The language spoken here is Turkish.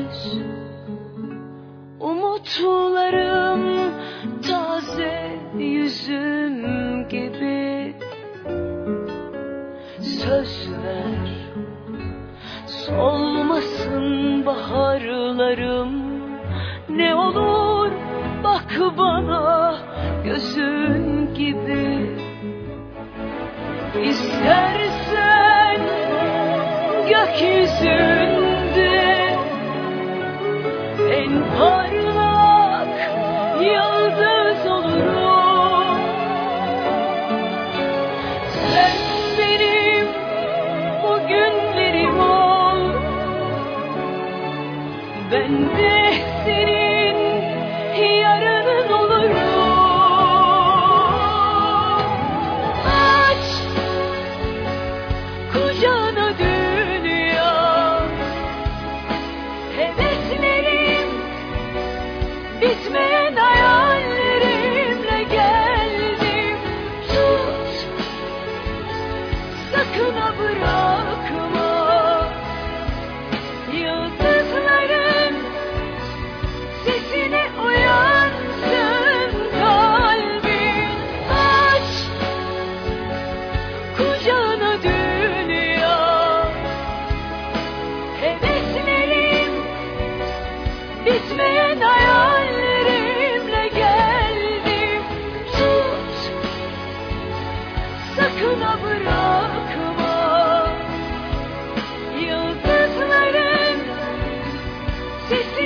gündüz umutlarım taze yüzüm gibi. Söz ver, solmasın baharlarım. Ne olur bak bana gözün gibi. İstersen gökyüzünde en parlak yıldız olurum. Sen benim bugünlerim ol, ben de senin yarının olurum. Aç kucağına dünya, heveslerim bitmeyen hayallerimle geldim. Tut, sakın ha bırakma. Yıldızların sesine uyansın kalbin. Aç kucağına dünya, heveslerim bitmeyen hayallerimle geldim. Tut, sakın ha bırakma. Yıldızların sesi